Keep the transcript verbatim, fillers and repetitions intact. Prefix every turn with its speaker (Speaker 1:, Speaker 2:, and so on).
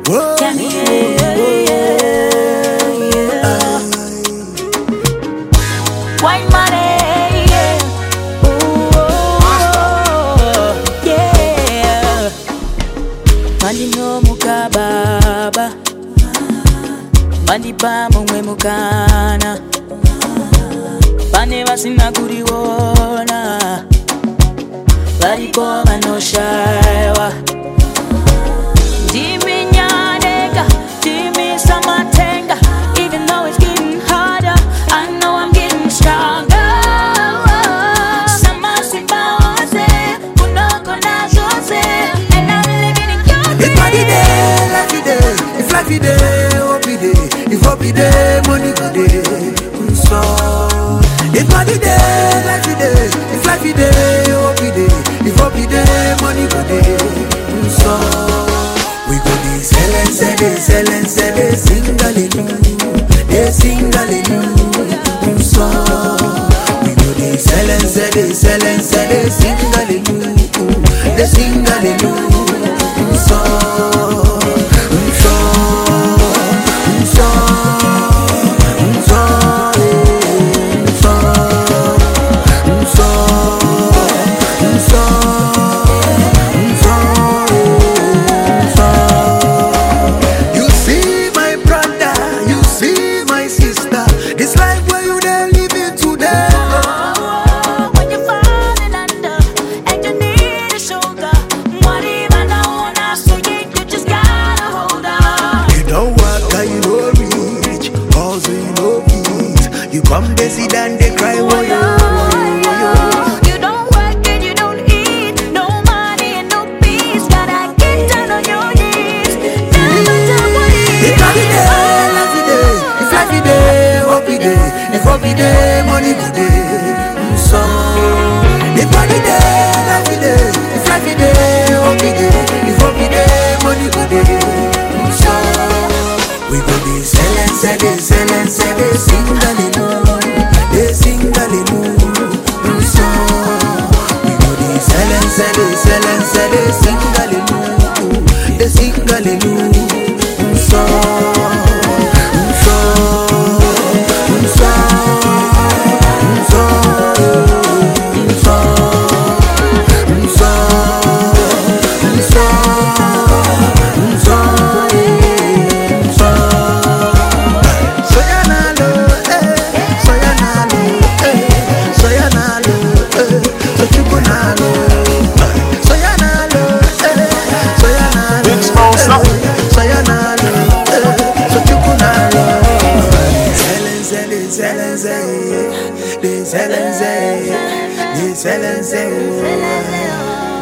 Speaker 1: Whoa,
Speaker 2: yeah, yeah, yeah, yeah. Wine money, yeah. Ooh, oh, yeah. Mandi no mukababa, mandi ba mwe mukana, bane basina kuriwona, bari ko banoshawa. Jimmy Nyanega, Jimmy Samatenga. Even though it's getting harder, I know I'm getting stronger. Sama simbaoze, unoko nazoze, and I'm living in your dreams.
Speaker 1: If I be there, life be there. If life be there, hope be there. If hope be there, money go there. So, if I be there, life be there. If life be there, hope be there. If hope be there, money go there. So. We go dey sell and sell, dey sell and sell, dey sing hallelujah, dey sing hallelujah. So we go dey sell and sell, dey sell and sell, dey sing hallelujah, dey sing hallelujah. So, so, so, so, so, so. You come they sit and they cry, woyo, woyo, woyo.
Speaker 2: You don't work and you don't eat, no money and no peace. Gotta get down on your knees. Never tell what it is.
Speaker 1: If I be there, life be there. If life be there, hope be there. If hope be there, money be there. So if I be there, life be there. If life be there, hope be there. If hope be there, money be there. So we go dey sell and sell, dey sell and sell, dey sing hallelujah, dey sing hallelujah. So we go dey sell and sell, dey sell and sell, dey sing hallelujah, dey sing hallelujah. So, so, so, so, so, so, so. Des